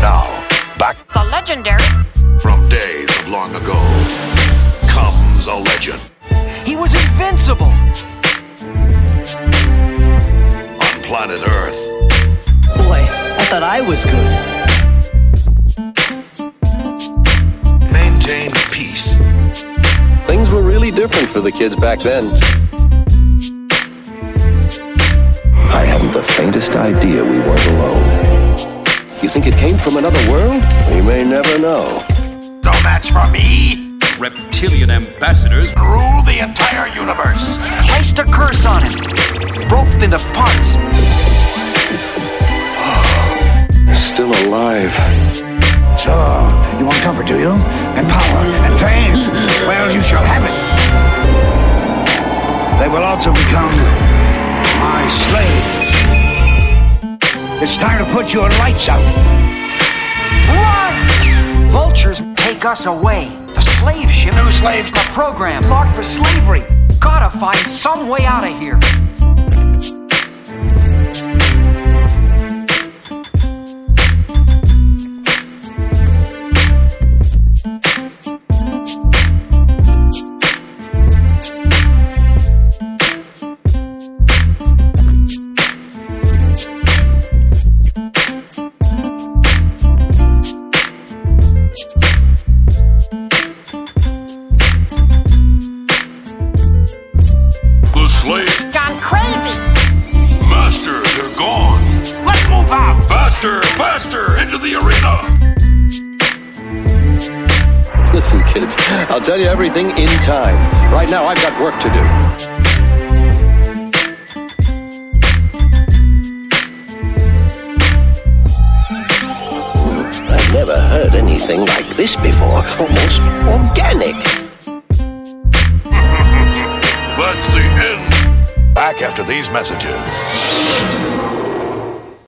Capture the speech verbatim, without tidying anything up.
now, back The legendary. from days of long ago, comes a legend. He was invincible. On planet Earth, Boy, I thought I was good. maintain peace. Things were really different for the kids back then. I haven't the faintest idea we weren't alone. You think it came from another world? We may never know. No match for me. Reptilian ambassadors Rule the entire universe. Placed a curse on him. Broke them into parts. They're still alive. So, you want comfort, do you? And power, and fame? Well, you shall have it. They will also become my slaves. It's time to put your lights out. Run! Vultures take us away. The slave ship. New slaves. The program marked for slavery. Gotta find some way out of here. The slaves. Gone crazy. Master, they're gone. Let's move out. Faster, faster, into the arena. Listen, kids, I'll tell you everything in time. Right now, I've got work to do. I've never heard anything like this before. Almost organic. That's the end. Back after these messages.